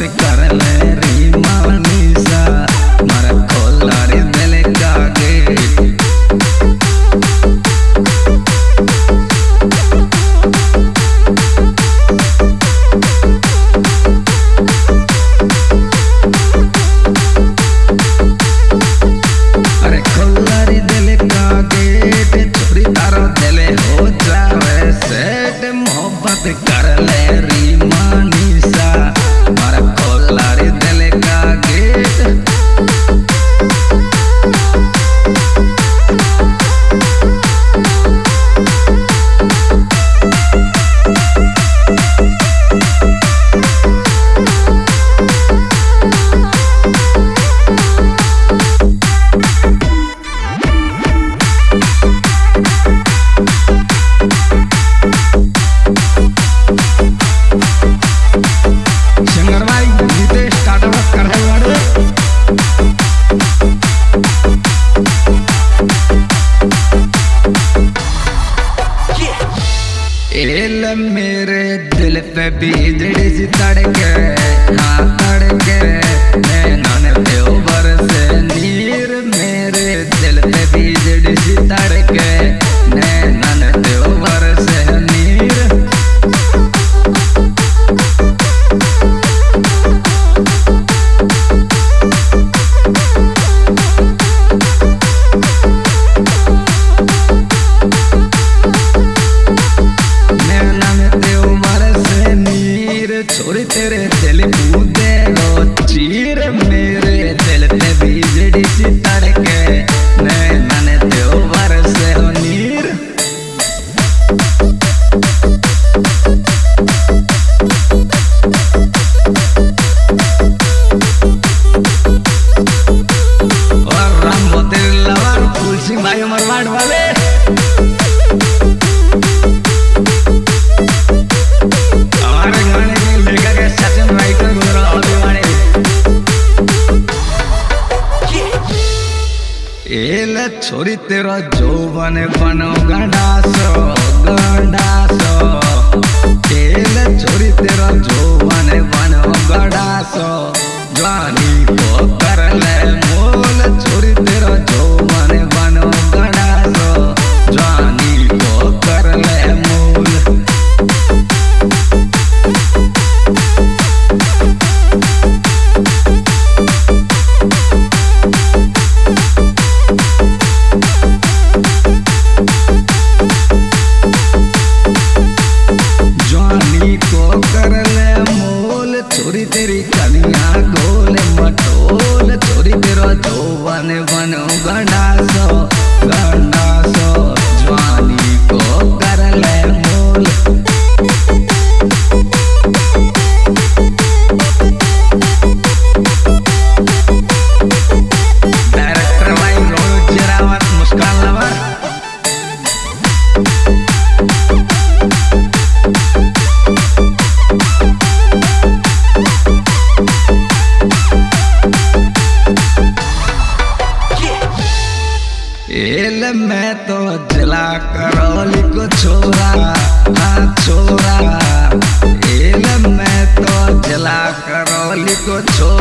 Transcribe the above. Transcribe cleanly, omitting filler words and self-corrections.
कर ले री मानीसा मारा खोलारी दिल का गेट। अरे खोलारी दिल का गेट छोरी तारा दिल हो जावे सेट मोहब्बत कर ले री मानीसा मारा खोलारी दिल का गेट। एल मेरे दिल पे बिजली सी तड़के हाँ तड़के नैनन पे बरसे नीर मेरे दिल पे बिजली सी तड़के नैनन पे बरसे नीर। छोरी तेरे दिल कूदे रो चीर मेरे दिल पे बिजली सी तड़के नैनन ते बरसे नीर। और राम तेरे लवर फूल सिंह भाई मरवाड़ वाले एल छोरी तेरा जौवन बनो गंडासो गंडासो एल छोरी तेरा जौवन बनो गंडासो जवानी को कर ले मोल छोरी तेरा जौवन बनो गंडासो जवानी को कर ले मोल। छोरी तेरी कनिया गोल मटोल छोरी तेरा जौवन बनो गंडासो गंडासो जवानी को कर ले मोल। डायरेक्टर भाई रोज जरावत मुस्कान लवर एल मैं तो जला करौली को छोरा हाँ छोरा एल मैं तो जला करौली को छोरा।